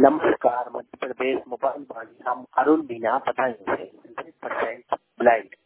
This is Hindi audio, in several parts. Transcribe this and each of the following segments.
नमस्कार, मध्य प्रदेश मोबाइल वाणी, हम अरुण मीना बताएंगे 100% ब्लाइंड।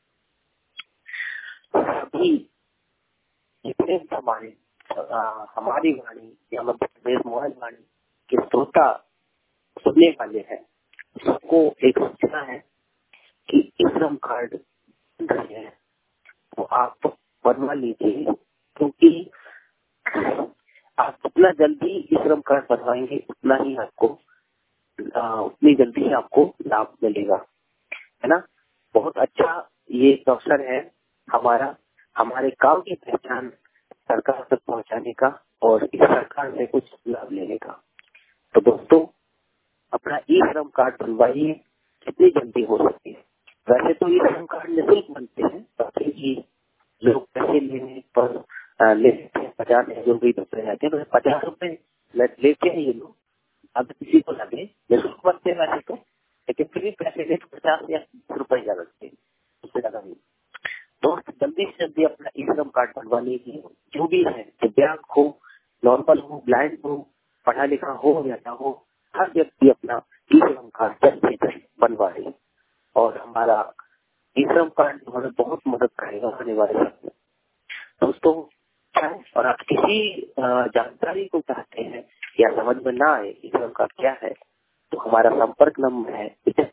सभी जितने हमारी वाणी या मध्य प्रदेश मोबाइल वाणी के श्रोता सुनने वाले हैं, सबको एक सूचना है कि ई श्रम कार्ड बन रहे हैं, तो आप बनवा लीजिए, क्योंकि आप जितना जल्दी ई श्रम कार्ड बनवाएंगे उतना ही आपको उतनी जल्दी ही आपको लाभ मिलेगा, है ना। बहुत अच्छा ये अवसर है हमारे गांव की पहचान सरकार तक पहुंचाने का और इस सरकार से कुछ लाभ लेने का। तो दोस्तों, अपना ई श्रम कार्ड बनवाइए जितनी जल्दी हो सकती है। वैसे तो ई श्रम कार्ड निःशुल्क बनते हैं, ताकि कि लोग पैसे लेने पर लेते हैं 50 जो भी रुपए रहते हैं, 50 रुपए लेते हैं ये लोग। अब किसी को लगे निःशुल्क बनते हैं वैसे तो, लेकिन फिर भी पैसे लेते 50 या 30 रुपए ज्यादा लगते हैं, उससे ज्यादा नहीं। तो जल्दी से जल्दी अपना ई श्रम कार्ड बनवा लीजिए। जो भी है, दिव्यांग हो, नॉर्मल हो, ब्लाइंड हो, पढ़ा लिखा हो या ना हो, हर व्यक्ति अपना ई श्रम कार्ड जल्द से जल्द बनवाए और हमारा ई श्रम कार्ड हमें बहुत मदद करेगा आने वाले समय में। दोस्तों, और आप किसी जानकारी को चाहते हैं या समझ में ना आए ई श्रम कार्ड क्या है, तो हमारा संपर्क नंबर है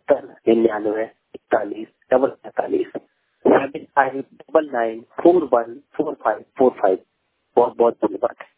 7599414545 7599414545। बहुत बहुत धन्यवाद।